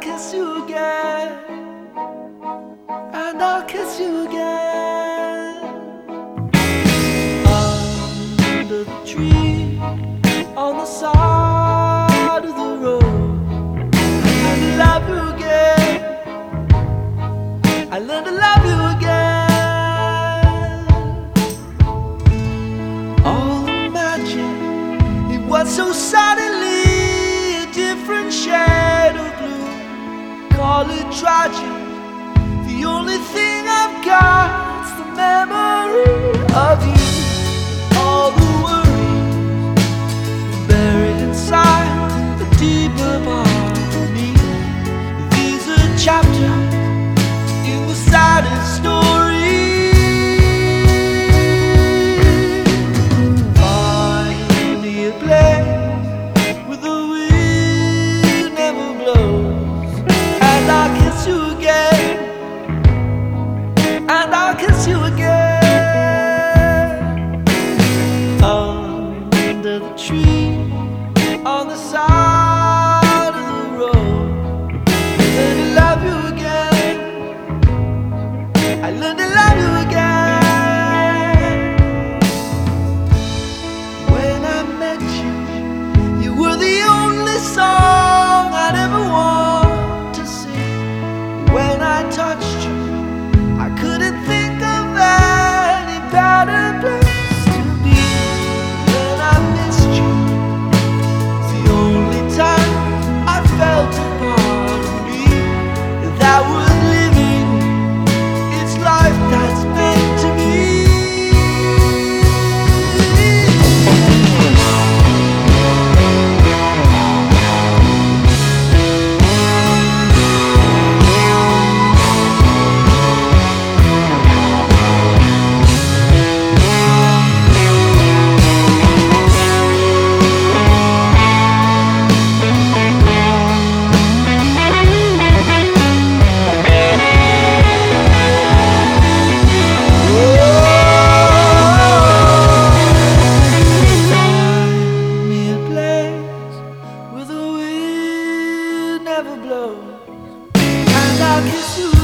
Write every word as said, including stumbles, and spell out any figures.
kiss you again, and I'll kiss you again. Under the tree, on the side of the road, I learned to love you again. I learned to love you again. All the magic, it was so suddenly a different shade of blue. Call it tragic. The only thing I've got's the memory of you. All the worries buried inside the deeper part of me. These are chapters in the saddest story. Find me a place where the wind never blows, and I'll kiss you again, and I'll kiss you again. Under the tree, on the side of the road, I learned to love you again. I learned to love you again. When I met you, you were the only song I'd ever want to sing. When I touched you, I couldn't think of any better place to be. When I missed you, it's the only time I felt a part of me that was living its life that's meant to be. Find me a place where the wind never blows, and I'll kiss you